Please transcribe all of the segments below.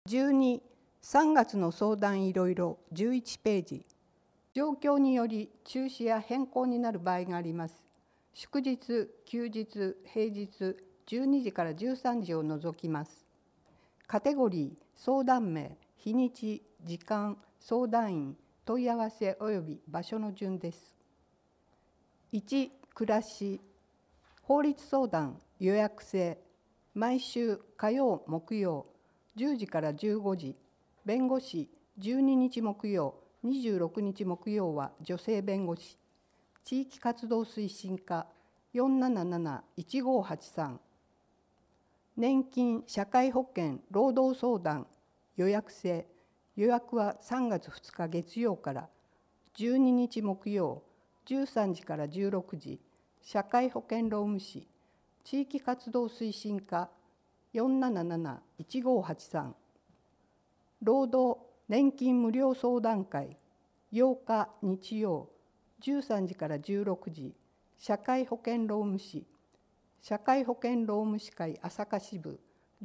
12、3月の相談いろいろ11ページ。状況により中止や変更になる場合があります。祝日、休日、平日、12時から13時を除きます。カテゴリー、相談名、日にち、時間、相談員、問い合わせ及び場所の順です。1、暮らし、法律相談、予約制、毎週火曜、木曜、10時から15時、弁護士、12日木曜、26日木曜は女性弁護士、地域活動推進課、477-1583、年金、社会保険、労働相談、予約制、予約は3月2日月曜から、12日木曜、13時から16時、社会保険労務士、地域活動推進課、477-1583、労働年金無料相談会、8日日曜、13時から16時、社会保険労務士、社会保険労務士会朝霞支部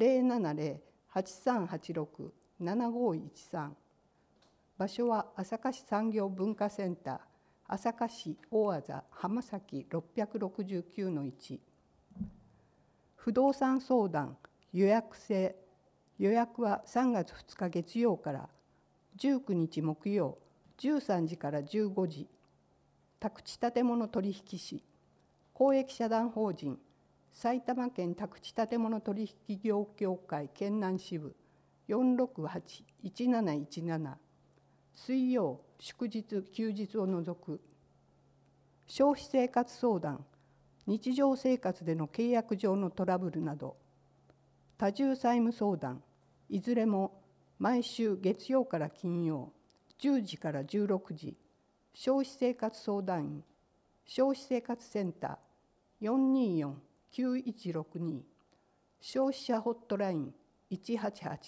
070-8386-7513。場所は朝霞市産業文化センター、朝霞市大字浜崎669-1。不動産相談、予約制、予約は3月2日月曜から19日木曜、13時から15時、宅地建物取引士、公益社団法人、埼玉県宅地建物取引業協会県南支部 468-1717。水曜、祝日、休日を除く。消費生活相談、日常生活での契約上のトラブルなど。多重債務相談、いずれも毎週月曜から金曜、10時から16時、消費生活相談員、消費生活センター 424-9162、消費者ホットライン188。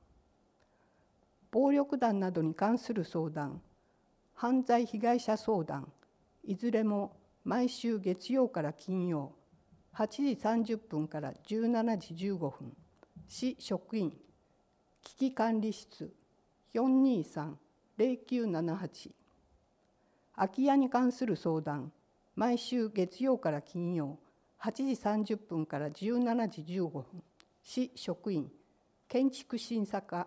暴力団などに関する相談、犯罪被害者相談、いずれも毎週月曜から金曜、8時30分から17時15分、市職員、危機管理室 423-0978。空き家に関する相談、毎週月曜から金曜、8時30分から17時15分、市職員、建築審査課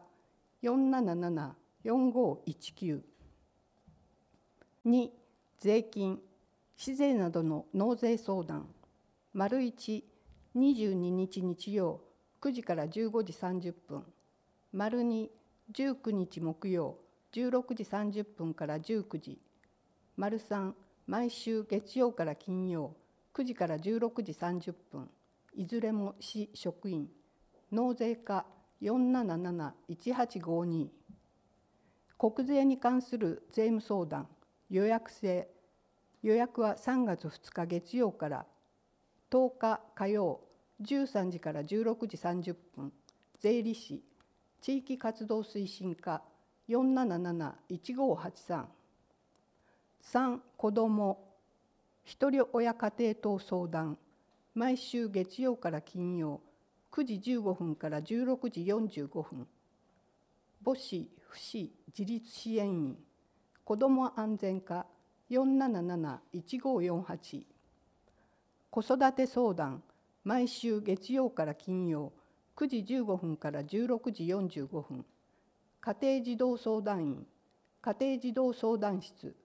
477-4519。2、税金、市税などの納税相談、丸1、22日日曜、9時から15時30分、丸2、19日木曜、16時30分から19時、丸3、毎週月曜から金曜、9時から16時30分、いずれも市職員、納税課 477-1852。国税に関する税務相談、予約制、予約は3月2日月曜から10日火曜、13時から16時30分、税理士、地域活動推進課 477-1583。3、子ども、ひとり親家庭等相談、毎週月曜から金曜、9時15分から16時45分、母子、父子、自立支援員、子ども安全課 477-1548。子育て相談、毎週月曜から金曜、9時15分から16時45分、家庭児童相談員、家庭児童相談室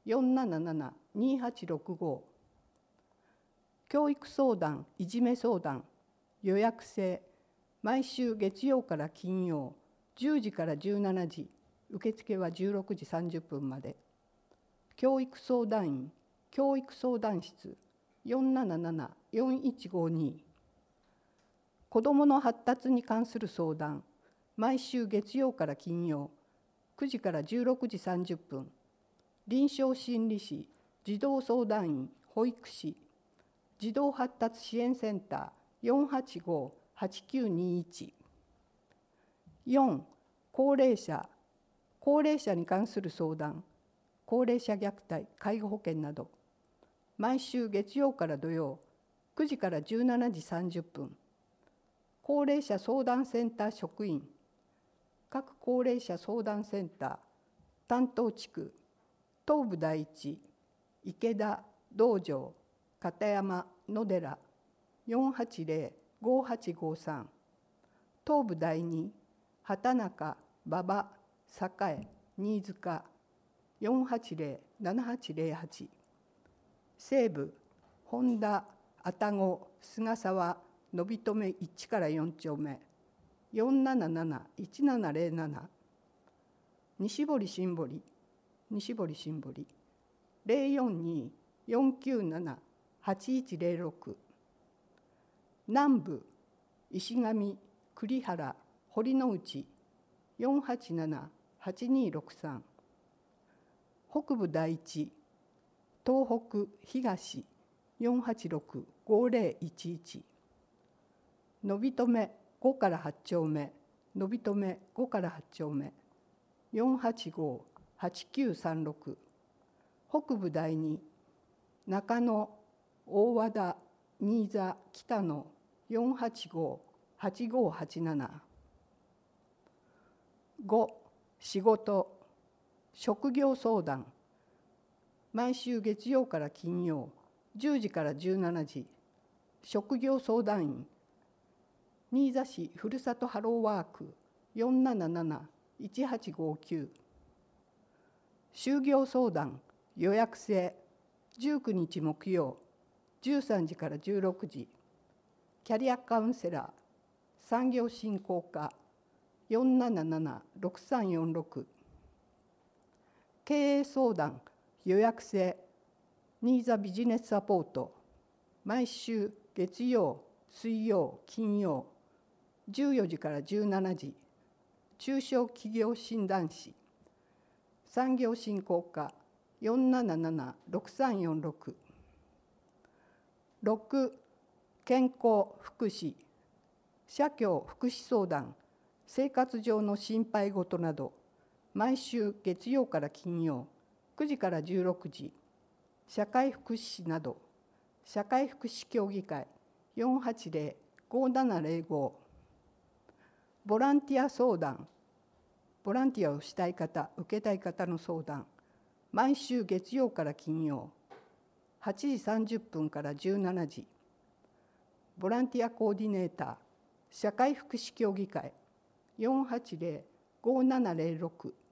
477-2865。教育相談、いじめ相談、予約制、毎週月曜から金曜、10時から17時、受付は16時30分まで。教育相談員、教育相談室 477-4152。子どもの発達に関する相談、毎週月曜から金曜、9時から16時30分、臨床心理士、児童相談員、保育士、児童発達支援センター 485-8921。4、高齢者、高齢者に関する相談、高齢者虐待、介護保険など、毎週月曜から土曜、9時から17時30分、高齢者相談センター職員、 各高齢者相談センター担当地区東部第一池田道場片山野寺480-5853東部第二畑中馬場栄新塚480-7808西部本田愛宕菅沢野びとめ1から4丁目477-1707西堀新堀042-497-8106南部石上栗原堀之内487-8263北部第一東北東486-5011野びとめ5から8丁目野びとめ5から8丁目485-8936北部第二中野大和田新座北野485-8587 5. 仕事職業相談毎週月曜から金曜10時から17時職業相談員新座市ふるさとハローワーク477-1859就業相談予約制19日木曜13時から16時キャリアカウンセラー産業振興課477-6346経営相談予約制新座ビジネスサポート毎週月曜水曜金曜14時から17時中小企業診断士産業振興課477-6346 6. 健康福祉社協福祉相談生活上の心配事など毎週月曜から金曜9時から16時社会福祉士など社会福祉協議会480-5705ボランティア相談ボランティアをしたい方受けたい方の相談毎週月曜から金曜8時30分から17時ボランティアコーディネーター社会福祉協議会480-5706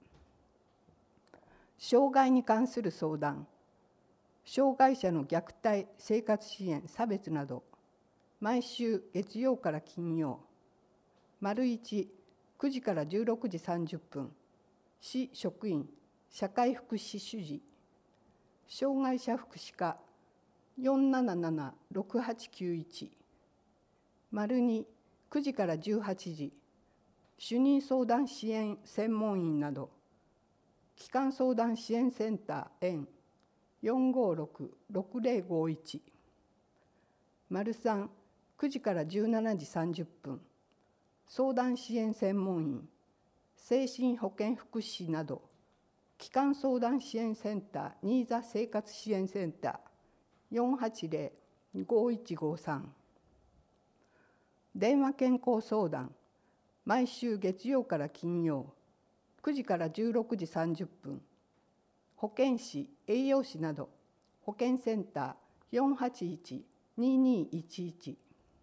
障害に関する相談障害者の虐待生活支援差別など毎週月曜から金曜丸1 9時から16時30分市職員社会福祉主事障害者福祉課477-6891丸2 9時から18時主任相談支援専門員など基幹相談支援センター園456-6051丸3 9時から17時30分相談支援専門員精神保健福祉士など基幹相談支援センター新座生活支援センター480-5153電話健康相談毎週月曜から金曜9時から16時30分保健師栄養士など保健センター481-2211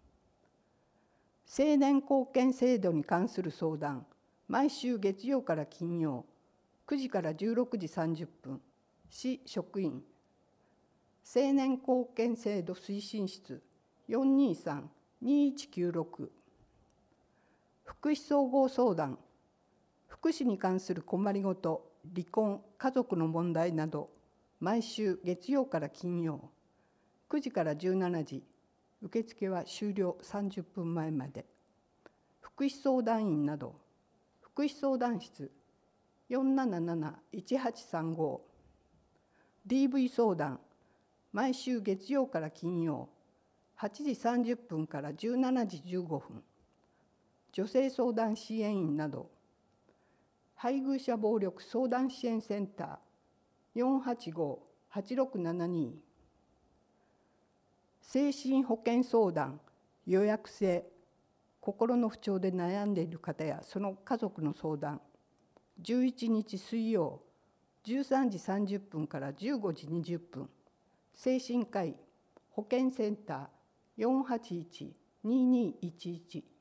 青年貢献制度に関する相談毎週月曜から金曜9時から16時30分市職員青年貢献制度推進室423-2196福祉総合相談福祉に関する困りごと離婚家族の問題など毎週月曜から金曜9時から17時受付は終了30分前まで福祉相談員など福祉相談室477-1835 DV 相談毎週月曜から金曜8時30分から17時15分女性相談支援員など配偶者暴力相談支援センター485-8672精神保健相談予約制心の不調で悩んでいる方やその家族の相談、11日水曜13時30分から15時20分、精神科医保健センター 481-2211